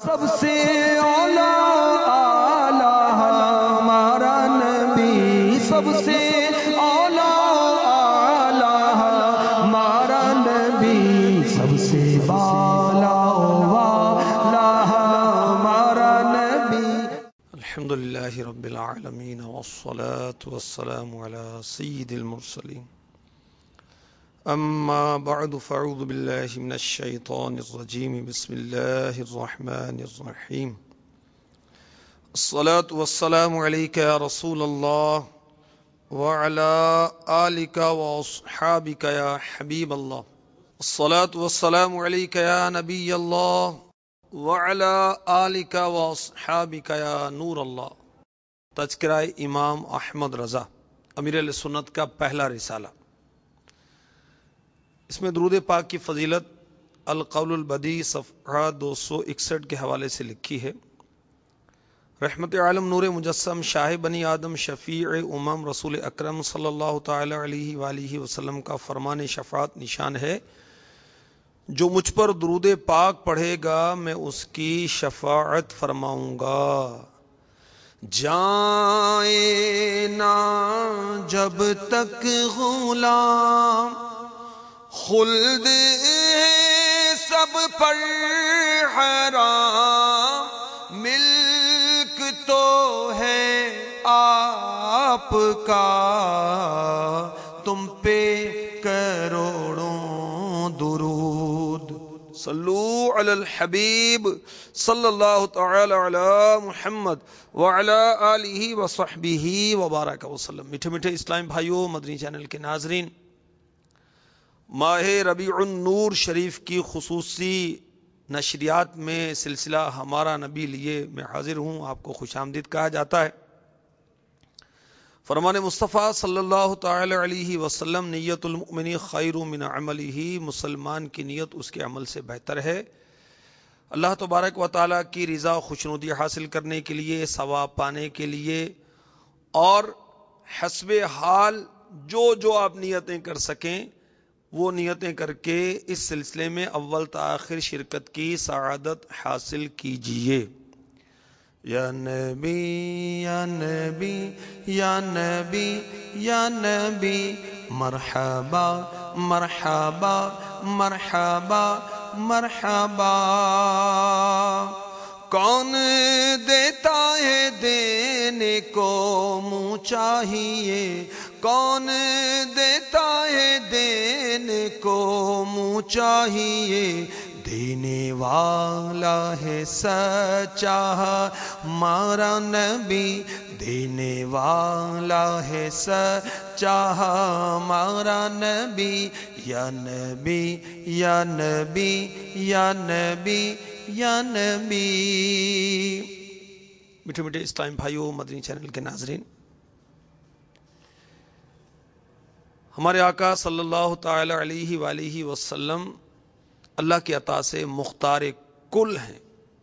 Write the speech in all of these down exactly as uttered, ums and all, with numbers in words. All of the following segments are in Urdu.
سب سے اولا اعلی ہمارا نبی، سب سے اولا اعلی ہمارا نبی، سب سے بالا والا ہمارا نبی۔ الحمد للہ رب العالمین والصلاة والسلام على سید المرسلین، اما بعد فاعوذ باللہ من الشیطان الرجیم، بسم اللہ الرحمن الرحیم۔ الصلاة والسلام علیک یا رسول اللہ وعلى آلک واصحابک یا حبیب اللہ، الصلاة والسلام علیک یا نبی اللہ وعلى آلک واصحابک یا نور اللہ۔ تذکرہ امام احمد رضا امیر اہل سنت کا پہلا رسالہ۔ اس میں درود پاک کی فضیلت القول البدیع صفحہ دو سو اکسٹھ کے حوالے سے لکھی ہے۔ رحمت عالم نور مجسم شاہ بنی آدم شفیع امم رسول اکرم صلی اللہ تعالی علیہ وآلہ وسلم کا فرمان شفاعت نشان ہے، جو مجھ پر درود پاک پڑھے گا میں اس کی شفاعت فرماؤں گا۔ جائے نا جب تک غلام خلد ہے سب پر حرام، ملک تو ہے آپ کا تم پہ کروڑوں درود۔ صلو علی الحبیب صلی اللہ تعالی علی محمد وعلی آلہ وصحبہ وبارک وسلم۔ میٹھے میٹھے اسلام بھائیوں، مدنی چینل کے ناظرین، ماہ ربیع النور شریف کی خصوصی نشریات میں سلسلہ ہمارا نبی لیے میں حاضر ہوں۔ آپ کو خوش آمدید کہا جاتا ہے۔ فرمان مصطفیٰ صلی اللہ تعالی علیہ وسلم، نیت المؤمن خیر من عملہ، مسلمان کی نیت اس کے عمل سے بہتر ہے۔ اللہ تبارک و تعالیٰ کی رضا خوشنودی حاصل کرنے کے لیے، ثواب پانے کے لیے، اور حسب حال جو جو آپ نیتیں کر سکیں وہ نیتیں کر کے اس سلسلے میں اول تاخیر شرکت کی سعادت حاصل کیجئے۔ یا نبی یا نبی یا نبی یا نبی، مرحبا مرحبا مرحبا مرحبا۔ کون دیتا ہے دینے کو منہ چاہیے، کون دیتا ہے دینے کو منہ چاہیے، دینے والا ہے سچا ہمارا نبی، دینے والا ہے سچا ہمارا نبی۔ یا نبی یا نبی یا نبی یا نبی۔ میٹھے میٹھے اسلام بھائیوں، مدنی چینل کے ناظرین، ہمارے آقا صلی اللہ تعالی علیہ وآلہ وسلم اللہ کی عطا سے مختار کل ہیں۔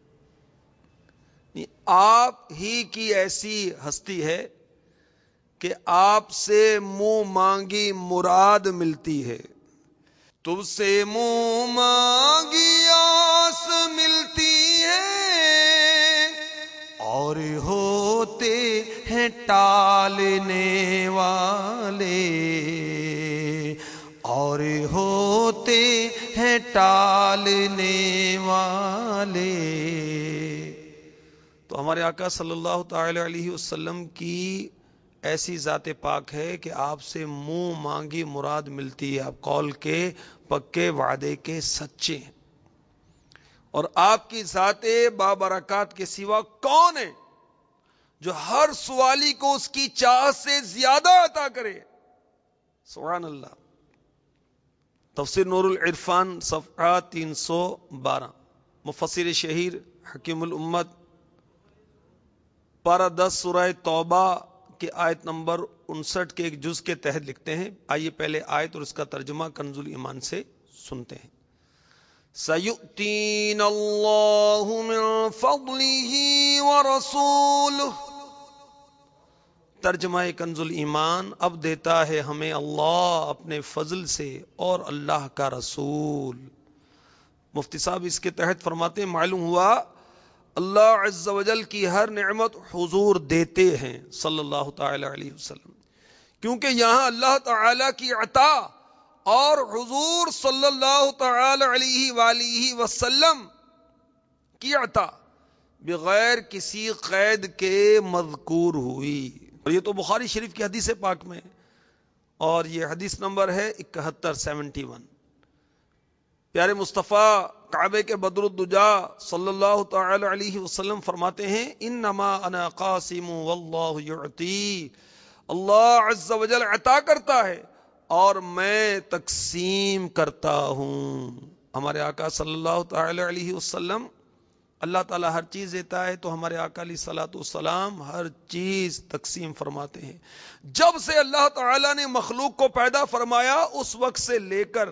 آپ ہی کی ایسی ہستی ہے کہ آپ سے منہ مانگی مراد ملتی ہے، تم سے منہ مانگی آس ملتی ہے، اور ہوتے ہیں ٹالنے والے، اور ہوتے ہیں ٹالنے والے۔ تو ہمارے آقا صلی اللہ تعالی علیہ وسلم کی ایسی ذات پاک ہے کہ آپ سے منہ مانگی مراد ملتی ہے، آپ قول کے پکے، وعدے کے سچے ہیں، اور آپ کی ذات بابرکات کے سوا کون ہے جو ہر سوالی کو اس کی چاہت سے زیادہ عطا کرے؟ سبحان اللہ۔ تفسیر نور العرفان صفحہ تین سو بارہ، مفسر شہیر حکیم الامت پارہ دس سورہ توبہ کے آیت نمبر انسٹھ کے ایک جز کے تحت لکھتے ہیں۔ آئیے پہلے آیت اور اس کا ترجمہ کنز الایمان سے سنتے ہیں۔ سَيُؤْتِينَ اللَّهُ مِن فَضْلِهِ وَرَسُولُهُ۔ ترجمہ کنز الایمان، اب دیتا ہے ہمیں اللہ اپنے فضل سے اور اللہ کا رسول۔ مفتی صاحب اس کے تحت فرماتے ہیں، معلوم ہوا اللہ عز و جل کی ہر نعمت حضور دیتے ہیں صلی اللہ تعالی علیہ وسلم، کیونکہ یہاں اللہ تعالی کی عطا اور حضور صلی اللہ تعالی علیہ وآلہ وسلم کی عطا بغیر کسی قید کے مذکور ہوئی. اور یہ تو بخاری شریف کی حدیث پاک میں، اور یہ حدیث نمبر ہے اکہتر سیونٹی ون. پیارے مصطفیٰ کعبے کے بدر الدجا صلی اللہ تعالی علیہ وسلم فرماتے ہیں انما انا قاسم واللہ یعطی، اللہ عز و جل عطا کرتا ہے اور میں تقسیم کرتا ہوں. ہمارے آقا صلی اللہ تعالی علیہ وسلم، اللہ تعالیٰ ہر چیز دیتا ہے تو ہمارے آقا علیہ الصلوۃ والسلام ہر چیز تقسیم فرماتے ہیں. جب سے اللہ تعالیٰ نے مخلوق کو پیدا فرمایا اس وقت سے لے کر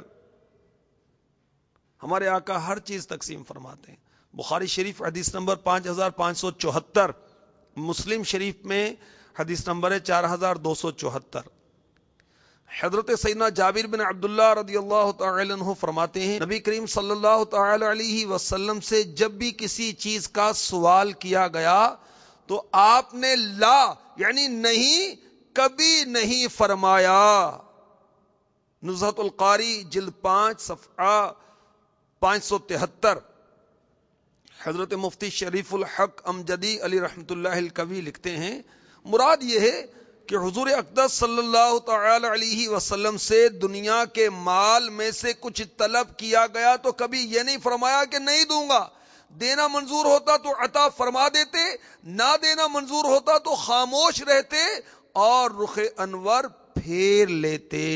ہمارے آقا ہر چیز تقسیم فرماتے ہیں. بخاری شریف حدیث نمبر پانچ ہزار پانچ سو چوہتر، مسلم شریف میں حدیث نمبر ہے چار ہزار دو سو چوہتر. حضرت سیدنا جابر بن عبداللہ رضی اللہ تعالی عنہ فرماتے ہیں نبی کریم صلی اللہ تعالی علیہ وسلم سے جب بھی کسی چیز کا سوال کیا گیا تو آپ نے لا یعنی نہیں کبھی نہیں فرمایا. نزہۃ القاری جلد پانچ صفحہ پانچ سو تہتر. حضرت مفتی شریف الحق امجدی علی رحمت اللہ الکوی لکھتے ہیں مراد یہ ہے کہ حضور اقدس صلی اللہ تعالی علیہ وسلم سے دنیا کے مال میں سے کچھ طلب کیا گیا تو کبھی یہ نہیں فرمایا کہ نہیں دوں گا. دینا منظور ہوتا تو عطا فرما دیتے، نہ دینا منظور ہوتا تو خاموش رہتے اور رخ انور پھیر لیتے.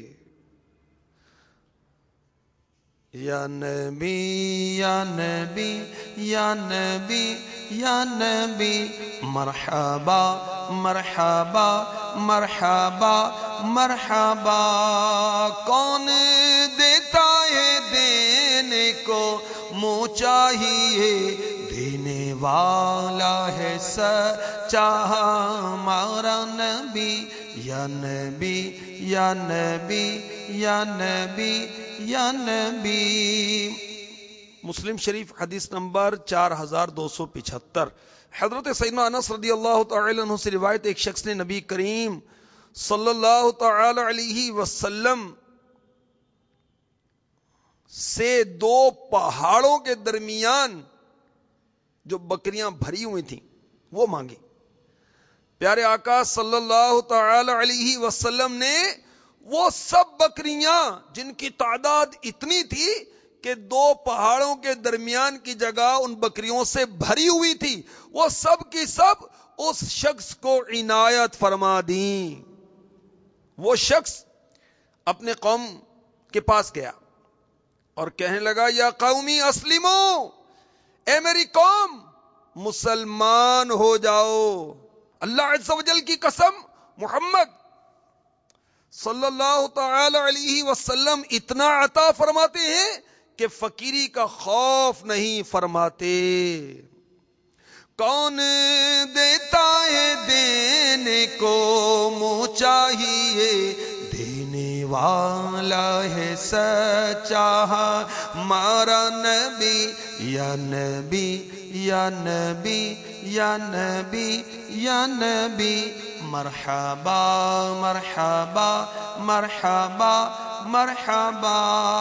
یا نبی یا نبی یا نبی یا نبی مرحبا مرحبا مرحبا مرحبا. کون دیتا ہے دینے کو منہ چاہیے، دینے والا ہے سچا ہمارا نبی. یا نبی یا نبی یا نبی یا نبی. مسلم شریف حدیث نمبر چار ہزار دو سو پچہتر. حضرت سیدنا انس رضی اللہ تعالی عنہ سے روایت، ایک شخص نے نبی کریم صلی اللہ تعالی علیہ وسلم سے دو پہاڑوں کے درمیان جو بکریاں بھری ہوئی تھیں وہ مانگی. پیارے آقا صلی اللہ تعالی علیہ وسلم نے وہ سب بکریاں جن کی تعداد اتنی تھی کہ دو پہاڑوں کے درمیان کی جگہ ان بکریوں سے بھری ہوئی تھی، وہ سب کی سب اس شخص کو عنایت فرما دیں. وہ شخص اپنے قوم کے پاس گیا اور کہنے لگا یا قومی اسلمو، اے میری قوم مسلمان ہو جاؤ. اللہ عز و جل کی قسم محمد صلی اللہ تعالی علیہ وسلم اتنا عطا فرماتے ہیں کہ فقیری کا خوف نہیں فرماتے. کون دیتا ہے دینے کو منہ چاہیے، دینے والا ہے سچا ہمارا نبی. یا نبی یا نبی یا نبی یا نبی مرحبا مرحبا مرحبا مرحبا.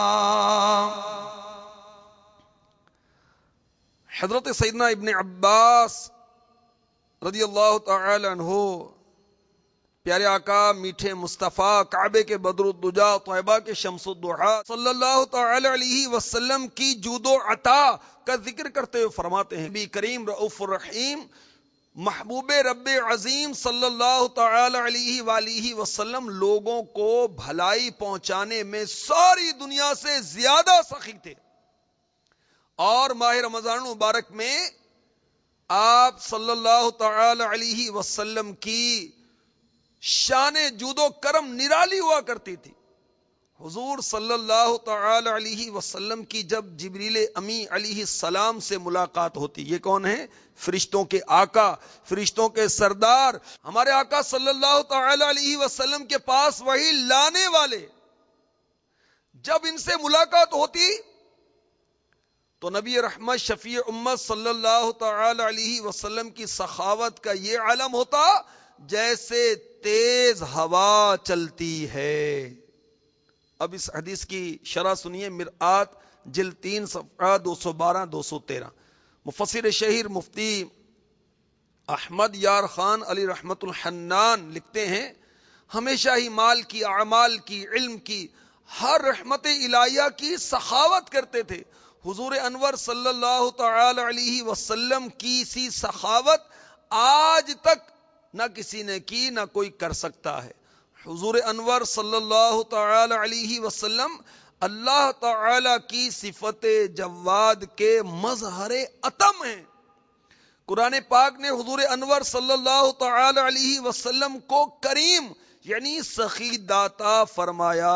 حضرت سیدنا ابن عباس رضی اللہ تعالی عنہ، پیارے آقا میٹھے مصطفیٰ کعبے کے بدر الدجا طیبہ کے شمس الضحیٰ صلی اللہ تعالی علیہ وسلم کی جود و عطا کا ذکر کرتے ہوئے فرماتے ہیں نبی کریم رؤوف الرحیم محبوب رب عظیم صلی اللہ تعالی علیہ وآلہ وسلم لوگوں کو بھلائی پہنچانے میں ساری دنیا سے زیادہ سخی تھے. اور ماہ رمضان مبارک میں آپ صلی اللہ تعالی علیہ وسلم کی شان جود و کرم نرالی ہوا کرتی تھی. حضور صلی اللہ تعالی علیہ وسلم کی جب جبریل امی علیہ السلام سے ملاقات ہوتی، یہ کون ہے؟ فرشتوں کے آقا، فرشتوں کے سردار، ہمارے آقا صلی اللہ تعالی علیہ وسلم کے پاس وہی لانے والے. جب ان سے ملاقات ہوتی تو نبی رحمت شفیع امت صلی اللہ تعالی علیہ وسلم کی سخاوت کا یہ علم ہوتا جیسے تیز ہوا چلتی ہے۔ اب اس حدیث کی شرح سنیے، مرآت جلد تین صفحہ دو سو بارہ دو سو تیرہ۔ مفسر شہیر مفتی احمد یار خان علی رحمت الحنان لکھتے ہیں، ہمیشہ ہی مال کی، اعمال کی، علم کی، ہر رحمت الہیہ کی سخاوت کرتے تھے۔ حضور انور صلی اللہ تعالی علیہ وسلم کی سی سخاوت آج تک نہ کسی نے کی، نہ کوئی کر سکتا ہے۔ حضور انور صلی اللہ تعالی علیہ وسلم اللہ تعالی کی صفت جواد کے مظہر عتم ہیں۔ قرآن پاک نے حضور انور صلی اللہ تعالی علیہ وسلم کو کریم یعنی سخی داتا فرمایا۔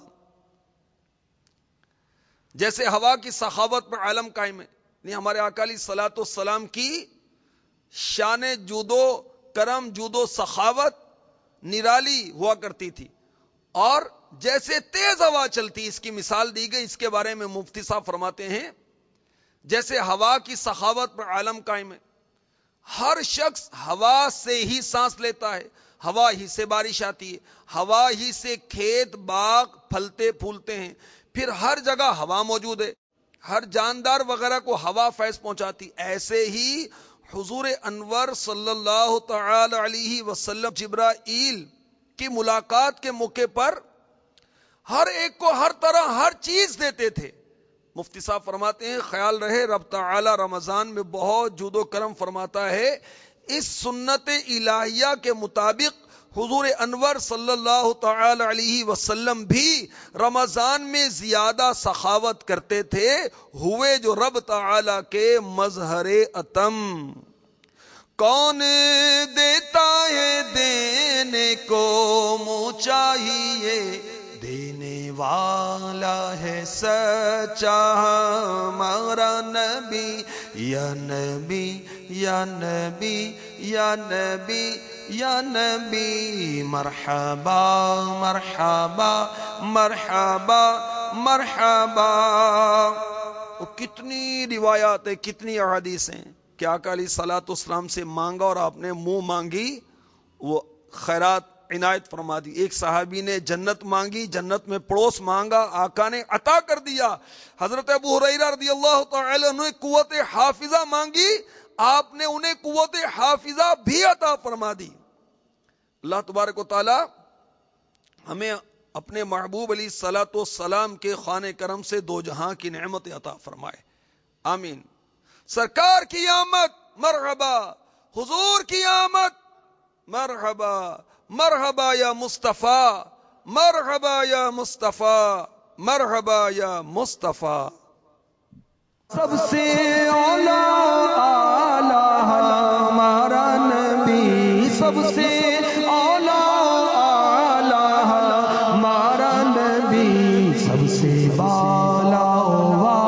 جیسے ہوا کی سخاوت پر عالم قائم ہے، نہیں ہمارے آقا علیہ الصلوۃ والسلام کی شان جود و کرم، جود و سخاوت نرالی ہوا کرتی تھی، اور جیسے تیز ہوا چلتی، اس کی مثال دی گئی، اس کے بارے میں مفتی صاحب فرماتے ہیں جیسے ہوا کی سخاوت پر عالم قائم ہے، ہر شخص ہوا سے ہی سانس لیتا ہے، ہوا ہی سے بارش آتی ہے، ہوا ہی سے کھیت باغ پھلتے پھولتے ہیں، پھر ہر جگہ ہوا موجود ہے، ہر جاندار وغیرہ کو ہوا فیض پہنچاتی۔ ایسے ہی حضور انور صلی اللہ تعالی علیہ وسلم جبرائیل کی ملاقات کے موقع پر ہر ایک کو ہر طرح ہر چیز دیتے تھے۔ مفتی صاحب فرماتے ہیں خیال رہے رب تعالی رمضان میں بہت جود و کرم فرماتا ہے، اس سنت الہیہ کے مطابق حضور انور صلی اللہ تعالی علیہ وسلم بھی رمضان میں زیادہ سخاوت کرتے تھے، ہوئے جو رب تعالی کے مظہر عتم۔ کون دیتا ہے دینے کو منہ چاہیے، دینے والا ہے سچا ہمارا نبی، یا نبی یا نبی یا نبی یا نبی، مرحبا مرحبا مرحبا مرحبا۔ وہ کتنی روایات ہیں، کتنی احادیث ہیں کہ آقا علیہ الصلوۃ والسلام سے مانگا اور آپ نے منہ مانگی وہ خیرات عنایت فرما دی۔ ایک صحابی نے جنت مانگی، جنت میں پڑوس مانگا، آقا نے عطا کر دیا۔ حضرت ابو ہریرہ رضی اللہ تعالی عنہ نے قوت حافظہ مانگی، آپ نے انہیں قوت حافظہ بھی عطا فرما دی۔ اللہ تبارک و تعالی ہمیں اپنے محبوب علیہ الصلوۃ والسلام کے خوان کرم سے دو جہاں کی نعمت عطا فرمائے، آمین۔ سرکار کی آمد مرحبا، حضور کی آمد مرحبا، مرحبا یا مصطفیٰ، مرحبا یا مصطفیٰ، مرحبا یا مصطفیٰ۔ سب سے اولا اعلی ہمارا نبی، سب سے اولا اعلی ہمارا نبی، سب سے بالا